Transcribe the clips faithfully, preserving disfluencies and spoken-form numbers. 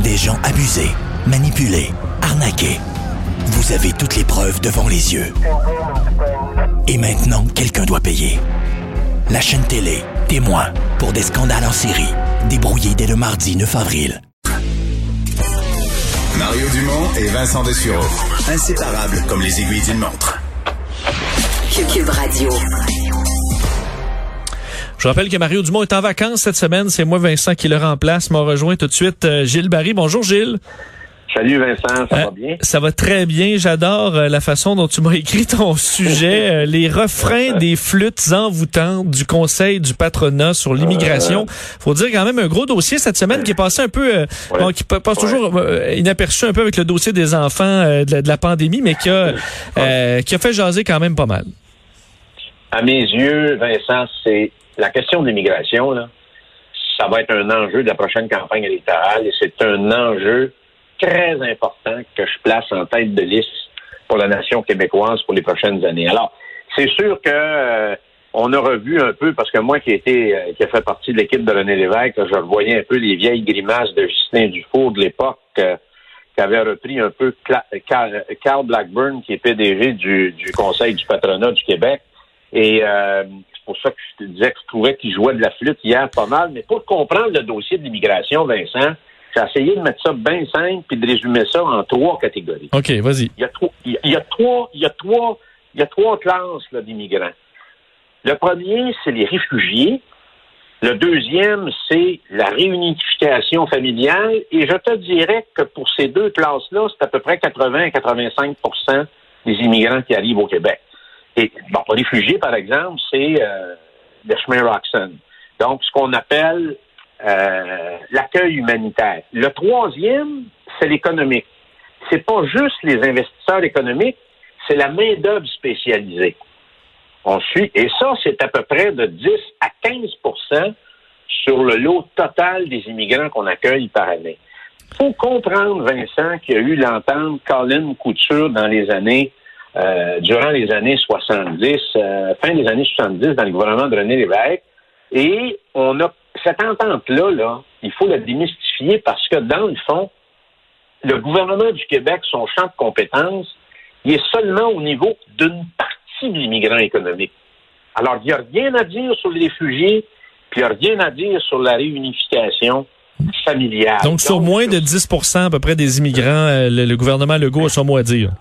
des gens abusés, manipulés, arnaqués. Vous avez toutes les preuves devant les yeux. Et maintenant, quelqu'un doit payer. La chaîne télé, témoin, pour des scandales en série, débrouillés dès le mardi neuf avril. Mario Dumont et Vincent Dessureau. Inséparables comme les aiguilles d'une montre. Cube Radio. Je rappelle que Mario Dumont est en vacances cette semaine. C'est moi, Vincent, qui le remplace. M'a rejoint tout de suite euh, Gilles Barry. Bonjour, Gilles. Salut Vincent, ça euh, va bien? Ça va très bien. J'adore euh, la façon dont tu m'as écrit ton sujet. euh, les refrains des flûtes envoûtantes du Conseil du patronat sur l'immigration. Faut dire quand même un gros dossier cette semaine qui est passé un peu, euh, ouais. bon, qui passe ouais. toujours euh, inaperçu un peu avec le dossier des enfants euh, de, la, de la pandémie, mais qui a, euh, qui a fait jaser quand même pas mal. À mes yeux, Vincent, c'est la question de l'immigration, là. Ça va être un enjeu de la prochaine campagne électorale et c'est un enjeu très important que je place en tête de liste pour la nation québécoise pour les prochaines années. Alors, c'est sûr que euh, on a revu un peu, parce que moi qui été euh, qui a fait partie de l'équipe de René Lévesque, là, je revoyais un peu les vieilles grimaces de Justin Dufour de l'époque, euh, qui avait repris un peu Cla- Carl, Carl Blackburn, qui est P D G du, du Conseil du patronat du Québec. Et euh, c'est pour ça que je te disais que je trouvais qu'il jouait de la flûte hier pas mal. Mais pour comprendre le dossier de l'immigration, Vincent, j'ai essayé de mettre ça bien simple puis de résumer ça en trois catégories. OK, vas-y. Il y a trois, il y a trois, il y a trois, il y a trois classes là, d'immigrants. Le premier, c'est les réfugiés. Le deuxième, c'est la réunification familiale. Et je te dirais que pour ces deux classes-là, c'est à peu près quatre-vingts à quatre-vingt-cinq pour cent des immigrants qui arrivent au Québec. Et bon, les réfugiés, par exemple, c'est euh, le chemin Roxham. Donc, ce qu'on appelle Euh, l'accueil humanitaire. Le troisième, c'est l'économique. C'est pas juste les investisseurs économiques, c'est la main-d'œuvre spécialisée. On suit, et ça, c'est à peu près de dix à quinze pour cent sur le lot total des immigrants qu'on accueille par année. Faut comprendre, Vincent, qu'il y a eu l'entente Colin Couture dans les années, euh, durant les années soixante-dix, euh, fin des années soixante-dix, dans le gouvernement de René Lévesque, et on a cette entente-là, là, il faut la démystifier parce que, dans le fond, le gouvernement du Québec, son champ de compétences, il est seulement au niveau d'une partie de l'immigrant économique. Alors, il n'y a rien à dire sur les réfugiés, puis il n'y a rien à dire sur la réunification familiale. Donc, Donc sur moins de dix pour cent à peu près des immigrants, euh, le, le gouvernement Legault a son mot à dire.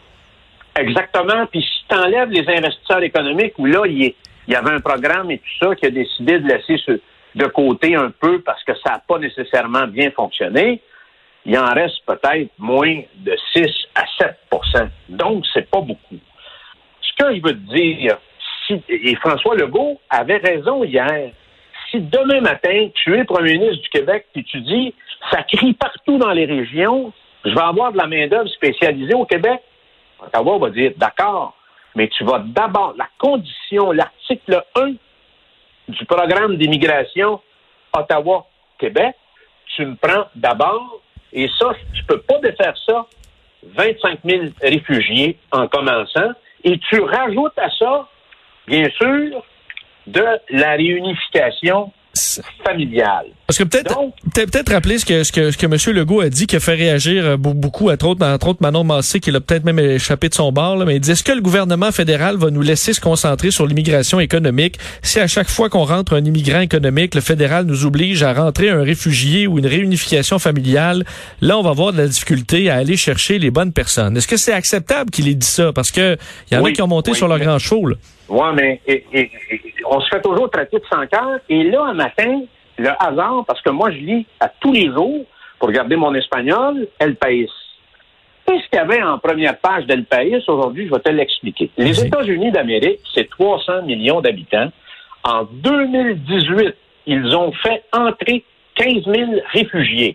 Exactement. Puis si tu enlèves les investisseurs économiques, où là, il, est, il y avait un programme et tout ça qui a décidé de laisser ce de côté un peu parce que ça n'a pas nécessairement bien fonctionné, il en reste peut-être moins de six à sept pour cent. Donc, c'est pas beaucoup. Ce que je veux te dire, si, et François Legault avait raison hier, si demain matin, tu es premier ministre du Québec et tu dis, ça crie partout dans les régions, je vais avoir de la main-d'œuvre spécialisée au Québec, Ottawa va dire, d'accord, mais tu vas d'abord, la condition, l'article un du programme d'immigration Ottawa-Québec, tu me prends d'abord, et ça, tu peux pas défaire ça, vingt-cinq mille réfugiés en commençant, et tu rajoutes à ça, bien sûr, de la réunification familiale. Parce que peut-être Donc, peut-être rappeler ce que ce que ce que M. Legault a dit, qui a fait réagir beaucoup, entre autres, entre autres Manon Massé, qui l'a peut-être même échappé de son bord, là, mais il dit, est-ce que le gouvernement fédéral va nous laisser se concentrer sur l'immigration économique si à chaque fois qu'on rentre un immigrant économique, le fédéral nous oblige à rentrer un réfugié ou une réunification familiale, là on va avoir de la difficulté à aller chercher les bonnes personnes. Est-ce que c'est acceptable qu'il ait dit ça? Parce que il y en oui, a qui ont monté oui, sur leur mais... grand chevaux, là. Oui, mais et, et, et, on se fait toujours traiter de sans cœur. Et là, un matin, le hasard, parce que moi, je lis à tous les jours, pour regarder mon espagnol, El País. Qu'est-ce qu'il y avait en première page d'El País aujourd'hui? Je vais te l'expliquer. Les Merci. États-Unis d'Amérique, c'est trois cents millions d'habitants. En deux mille dix-huit, ils ont fait entrer quinze mille réfugiés.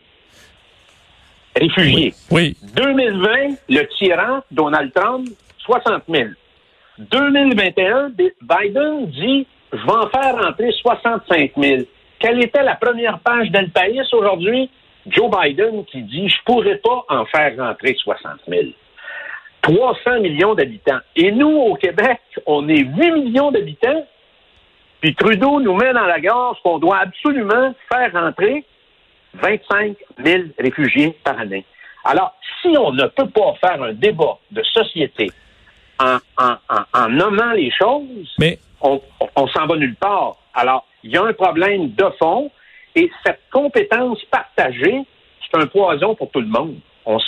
Réfugiés. Oui. oui. deux mille vingt, le tyran, Donald Trump, soixante mille. deux mille vingt et un, Biden dit « Je vais en faire rentrer soixante-cinq mille » Quelle était la première page d'El País aujourd'hui? Joe Biden qui dit « Je pourrais pas en faire rentrer soixante mille » trois cents millions d'habitants. Et nous, au Québec, on est huit millions d'habitants, puis Trudeau nous met dans la gorge qu'on doit absolument faire rentrer vingt-cinq mille réfugiés par année. Alors, si on ne peut pas faire un débat de société en, en, en, en nommant les choses, mais on, on, on s'en va nulle part. Alors, il y a un problème de fond et cette compétence partagée, c'est un poison pour tout le monde. On,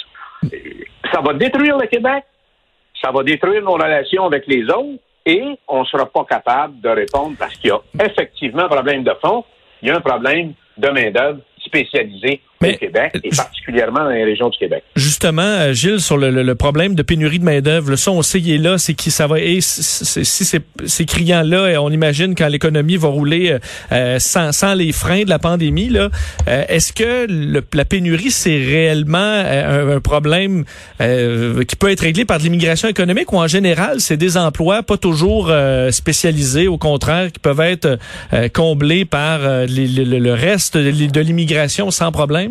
ça va détruire le Québec, ça va détruire nos relations avec les autres et on ne sera pas capable de répondre parce qu'il y a effectivement un problème de fond, il y a un problème de main-d'œuvre spécialisée Mais, au Québec et particulièrement dans les régions du Québec. Justement, Gilles, sur le, le, le problème de pénurie de main-d'œuvre, ça, on sait, il est là, c'est qui ça va, et si c'est, c'est criant là, on imagine quand l'économie va rouler euh, sans, sans les freins de la pandémie, là, euh, est-ce que le, la pénurie, c'est réellement euh, un, un problème euh, qui peut être réglé par de l'immigration économique ou en général, c'est des emplois pas toujours euh, spécialisés, au contraire, qui peuvent être euh, comblés par euh, les, le, le reste de, de l'immigration sans problème?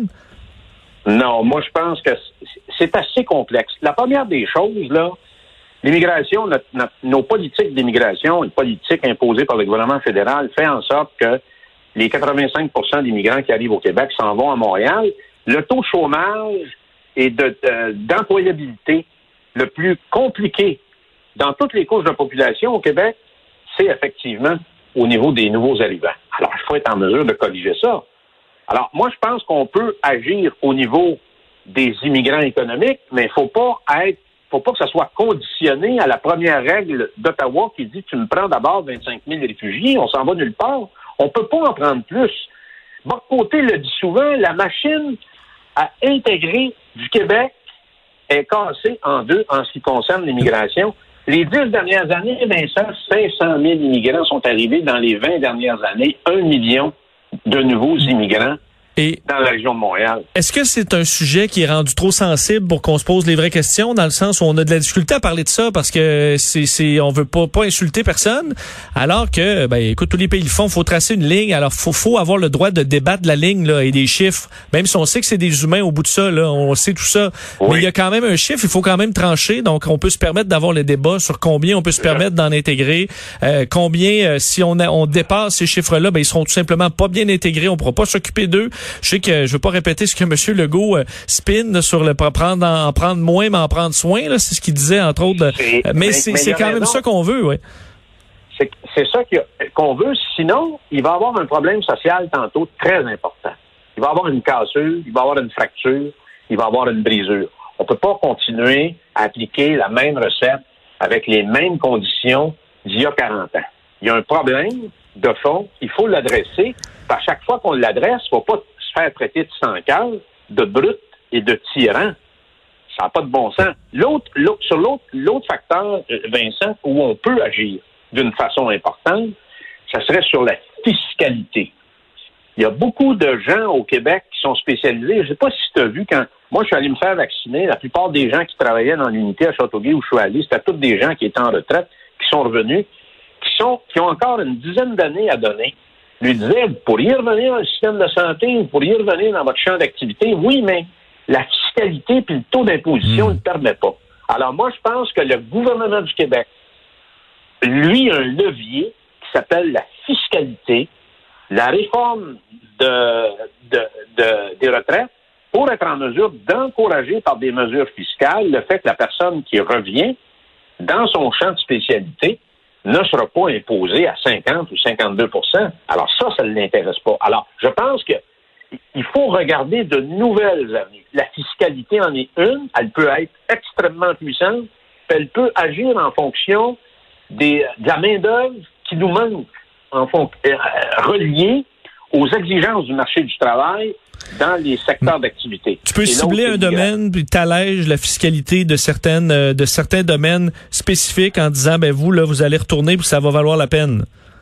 Non, moi je pense que c'est assez complexe. La première des choses, là, l'immigration, notre, notre, nos politiques d'immigration, une politique imposée par le gouvernement fédéral, fait en sorte que les quatre-vingt-cinq pour cent d'immigrants qui arrivent au Québec s'en vont à Montréal. Le taux de chômage et de, de, d'employabilité le plus compliqué dans toutes les couches de la population au Québec, c'est effectivement au niveau des nouveaux arrivants. Alors, il faut être en mesure de corriger ça. Alors, moi, je pense qu'on peut agir au niveau des immigrants économiques, mais il faut pas être, faut pas que ça soit conditionné à la première règle d'Ottawa qui dit tu me prends d'abord vingt-cinq mille réfugiés, on s'en va nulle part. On peut pas en prendre plus. Bock-Côté le dit souvent, la machine à intégrer du Québec est cassée en deux en ce qui concerne l'immigration. Les dix dernières années, Vincent, cinq cent mille immigrants sont arrivés dans les vingt dernières années, un million de nouveaux immigrants et dans la région de Montréal. Est-ce que c'est un sujet qui est rendu trop sensible pour qu'on se pose les vraies questions, dans le sens où on a de la difficulté à parler de ça parce que c'est, c'est on veut pas, pas insulter personne, alors que, ben, écoute, tous les pays le font, faut tracer une ligne, alors faut, faut avoir le droit de débattre de la ligne, là, et des chiffres, même si on sait que c'est des humains au bout de ça, là, on sait tout ça, oui. Mais il y a quand même un chiffre, il faut quand même trancher, donc on peut se permettre d'avoir le débat sur combien on peut se permettre d'en intégrer, euh, combien, euh, si on, a, on dépasse ces chiffres-là, ben, ils seront tout simplement pas bien intégrés, on pourra pas s'occuper d'eux. Je sais que je veux pas répéter ce que M. Legault euh, spin sur le prendre en prendre moins mais en prendre soin, là, c'est ce qu'il disait entre autres. Euh, mais, mais c'est, mais c'est quand raison. Même ça qu'on veut, oui. C'est, c'est ça qu'on veut. Sinon, il va y avoir un problème social tantôt très important. Il va y avoir une cassure, il va y avoir une fracture, il va y avoir une brisure. On peut pas continuer à appliquer la même recette avec les mêmes conditions d'il y a quarante ans. Il y a un problème de fond, il faut l'adresser. À chaque fois qu'on l'adresse, il ne faut pas se faire traiter de sans-cœur, de brut et de tyran. Ça n'a pas de bon sens. L'autre, l'autre, sur l'autre, l'autre facteur, Vincent, où on peut agir d'une façon importante, ça serait sur la fiscalité. Il y a beaucoup de gens au Québec qui sont spécialisés. Je ne sais pas si tu as vu, quand moi je suis allé me faire vacciner, la plupart des gens qui travaillaient dans l'unité à Châteauguay où je suis allé, c'était tous des gens qui étaient en retraite, qui sont revenus, qui sont, qui ont encore une dizaine d'années à donner. Lui disait, vous pourriez revenir dans le système de santé, vous pourriez revenir dans votre champ d'activité. Oui, mais la fiscalité puis le taux d'imposition ne mmh. le permet pas. Alors moi, je pense que le gouvernement du Québec, lui, a un levier qui s'appelle la fiscalité, la réforme de, de, de, des retraites, pour être en mesure d'encourager par des mesures fiscales le fait que la personne qui revient dans son champ de spécialité ne sera pas imposé à cinquante ou cinquante-deux pour cent. Alors ça, ça ne l'intéresse pas. Alors, je pense que il faut regarder de nouvelles avenues. La fiscalité en est une. Elle peut être extrêmement puissante. Elle peut agir en fonction des, de la main-d'œuvre qui nous manque, en fond, euh, reliée aux exigences du marché du travail dans les secteurs d'activité. Tu peux cibler un domaine, puis t'allèges la fiscalité de certaines, euh, de certains domaines spécifiques en disant, ben vous, là, vous allez retourner, puis ça va valoir la peine.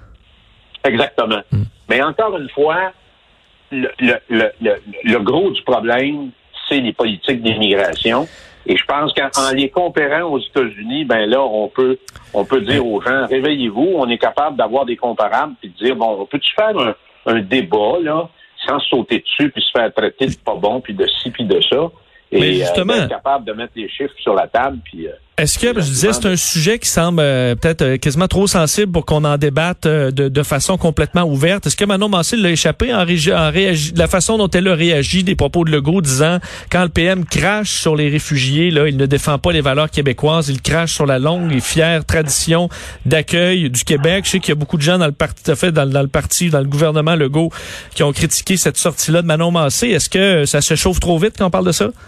Exactement. Hmm. Mais encore une fois, le, le, le, le, le gros du problème, c'est les politiques d'immigration. Et je pense qu'en les comparant aux États-Unis, ben là, on peut, on peut dire aux gens, réveillez-vous, on est capable d'avoir des comparables, puis de dire, bon, on peut-tu faire un, un débat, là, sans se sauter dessus, puis se faire traiter de pas bon, puis de ci, puis de ça, et euh, être capable de mettre les chiffres sur la table, puis euh, Est-ce que, je disais, c'est un sujet qui semble euh, peut-être euh, quasiment trop sensible pour qu'on en débatte euh, de, de façon complètement ouverte. Est-ce que Manon Massé l'a échappé en, régi- en réagi- de la façon dont elle a réagi des propos de Legault disant quand le P M crache sur les réfugiés, là, il ne défend pas les valeurs québécoises, il crache sur la longue et fière tradition d'accueil du Québec. Je sais qu'il y a beaucoup de gens dans le parti, tout à fait, dans, dans le parti, dans le gouvernement Legault qui ont critiqué cette sortie-là de Manon Massé. Est-ce que ça se chauffe trop vite quand on parle de ça?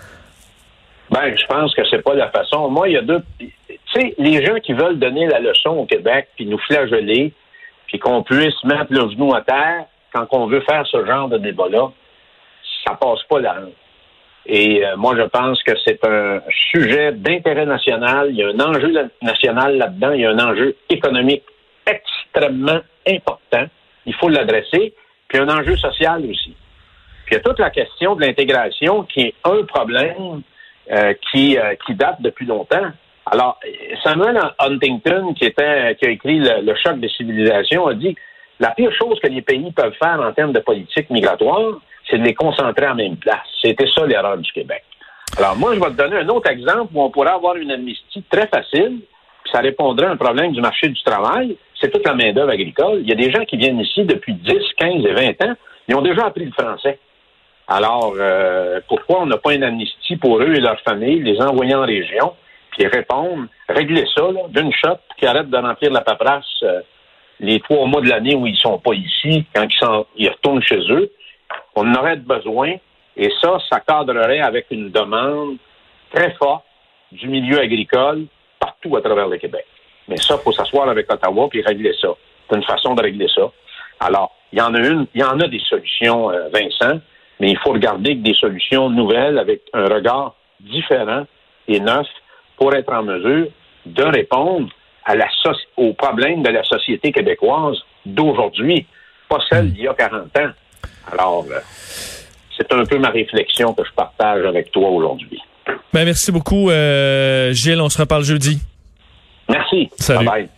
Ben, je pense que c'est pas la façon. Moi, il y a deux. Tu sais, les gens qui veulent donner la leçon au Québec, puis nous flageller, puis qu'on puisse mettre le genou à terre quand on veut faire ce genre de débat-là, ça passe pas la honte. Et euh, moi, je pense que c'est un sujet d'intérêt national. Il y a un enjeu national là-dedans. Il y a un enjeu économique extrêmement important. Il faut l'adresser. Puis un enjeu social aussi. Puis il y a toute la question de l'intégration qui est un problème Euh, qui, euh, qui date depuis longtemps. Alors, Samuel Huntington, qui était qui a écrit le, le choc des civilisations, a dit la pire chose que les pays peuvent faire en termes de politique migratoire, c'est de les concentrer en même place. C'était ça l'erreur du Québec. Alors, moi, je vais te donner un autre exemple où on pourrait avoir une amnistie très facile, puis ça répondrait à un problème du marché du travail. C'est toute la main-d'œuvre agricole. Il y a des gens qui viennent ici depuis dix, quinze et vingt ans. Ils ont déjà appris le français. Alors, euh, pourquoi on n'a pas une amnistie pour eux et leurs familles, les envoyer en région, puis répondre, régler ça là, d'une shot, qu'ils arrêtent de remplir la paperasse euh, les trois mois de l'année où ils sont pas ici, quand ils, sont, ils retournent chez eux. On en aurait besoin, et ça, ça cadrerait avec une demande très forte du milieu agricole partout à travers le Québec. Mais ça, il faut s'asseoir avec Ottawa puis régler ça. C'est une façon de régler ça. Alors, il y en a une, il y en a des solutions, euh, Vincent, mais il faut regarder que des solutions nouvelles avec un regard différent et neuf pour être en mesure de répondre à la so- aux problèmes de la société québécoise d'aujourd'hui, pas celle d'il y a quarante ans. Alors, euh, c'est un peu ma réflexion que je partage avec toi aujourd'hui. Ben, merci beaucoup, euh, Gilles. On se reparle jeudi. Merci. Salut. Bye bye.